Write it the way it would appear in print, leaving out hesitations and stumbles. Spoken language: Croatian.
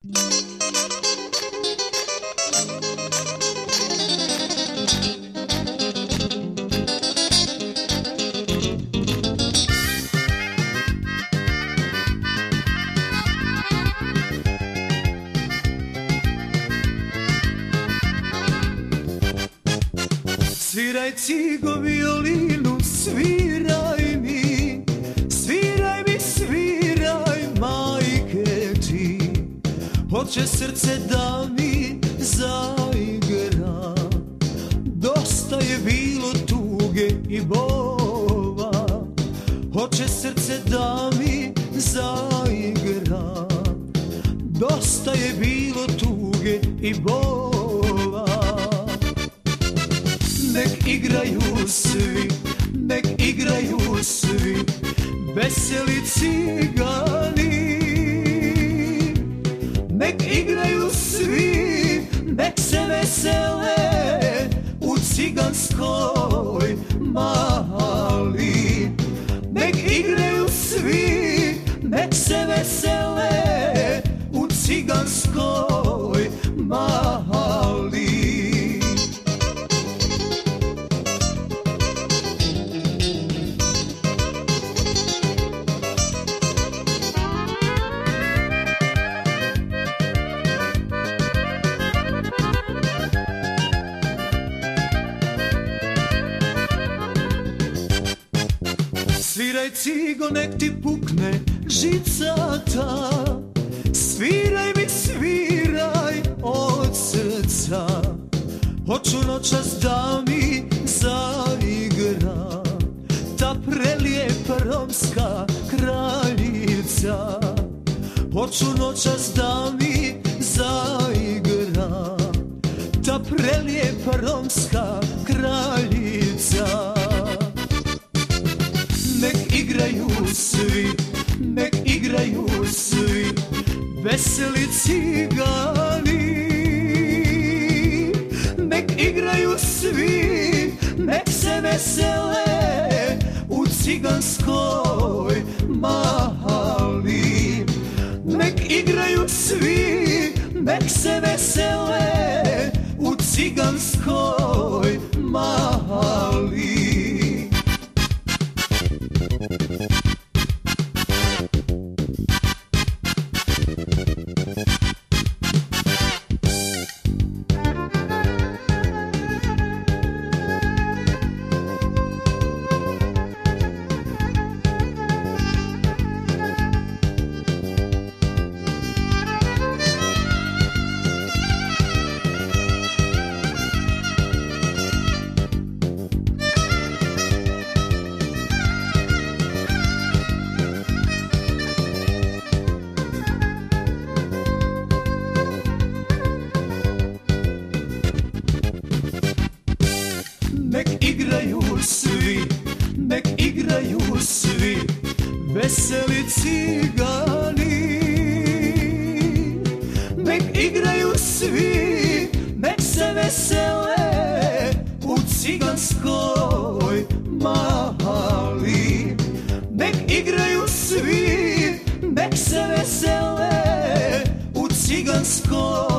Sviraj cigo violinu, sviraj mi, sviraj mi, sviraj majke ti. Hoće srce da mi zaigra, dosta je bilo tuge i bova. Hoće srce da mi zaigra, dosta je bilo tuge i bova. Nek igraju svi, nek igraju svi, veseli cigani. Nek igraju svi, nek se vesele u ciganskoj mali. Nek igraju svi, nek se vesele u ciganskoj mali. Sviraj cigo, nek ti pukne žicata, sviraj mi, sviraj od srca. Hoću noćas da mi zaigra ta prelijepa romska kraljica. Hoću noćas da mi zaigra ta prelijepa romska kraljica. Nek igraju svi, nek igraju svi, veseli cigani. Nek igraju svi, nek se vesele u ciganskoj mali. Nek igraju svi, nek se vesele u ciganskoj mali. Nek igraju svi, nek igraju svi, veseli cigani. Nek igraju svi, nek se vesele u ciganskoj mali. Nek igraju svi, nek se vesele u ciganskoj